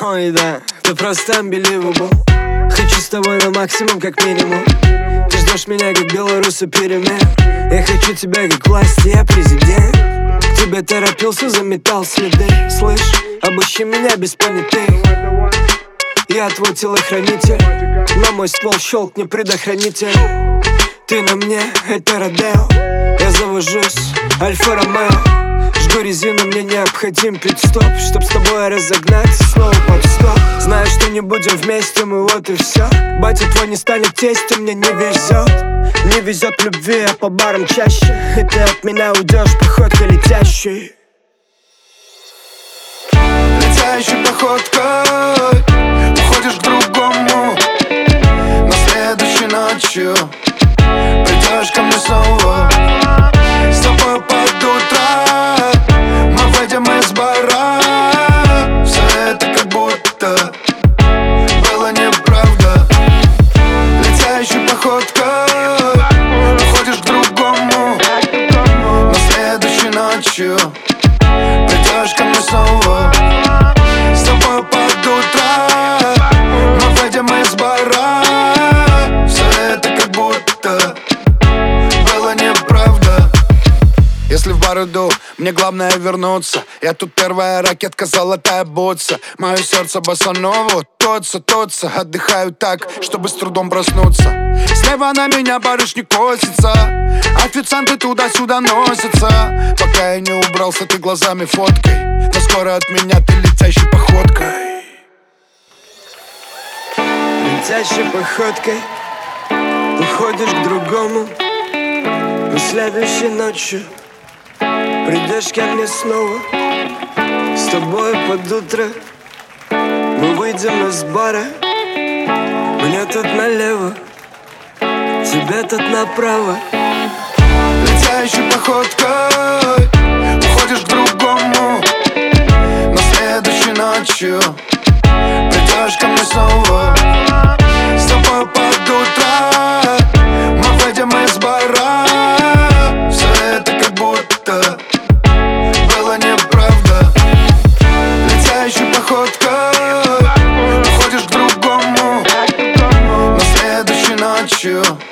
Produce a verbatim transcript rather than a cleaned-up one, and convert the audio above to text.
Ой, да, ты просто unbelievable. Хочу с тобой на максимум, как минимум. Ты ждешь меня, как белорусы перемен. Я хочу тебя, как власть, я президент. К тебе торопился, заметал следы. Слышь, обыщи меня без понятых. Я твой телохранитель, на мой ствол щелкни предохранитель. Ты на мне, это Родео. Я завожусь, Альфа-Ромео. Жгу резину, мне необходим пит-стоп, чтоб с тобой разогнаться снова под стоп. Знаю, что не будем вместе, мы вот и все. Батя твой не станет тестем, мне не везет. Не везет в любви, а по барам чаще. И ты от меня уйдешь походкой летящей. Летящей походкой уходишь к другому. Но следующей ночью придешь ко мне снова. С тобой под утро мы выйдем из бара. Все это как будто было неправда. Летящей походкой уходишь к другому. Но следующей ночью придешь ко мне снова. С тобой под утро мы выйдем из бара. Все это как будто было неправда. Если в бар иду, мне главное вернуться. Я тут первая ракетка, золотая бутса. Мое сердце босаново, тоца, тоца. Отдыхаю так, чтобы с трудом проснуться. Слева на меня барышни косятся. Официанты туда-сюда носятся. Пока я не убрался, ты глазами фоткой. Но скоро от меня ты летящей походкой. Летящей походкой уходишь к другому. Но следующей ночью придешь ко мне снова. С тобой под утро мы выйдем из бара. Мне тут налево, тебе тут направо. Летящей походкой уходишь к другому. Но следующей ночью придешь ко мне снова. С тобой под утро мы выйдем из бара. Все это как будто было неправда. Летящей походкой уходишь к другому. Но следующей ночью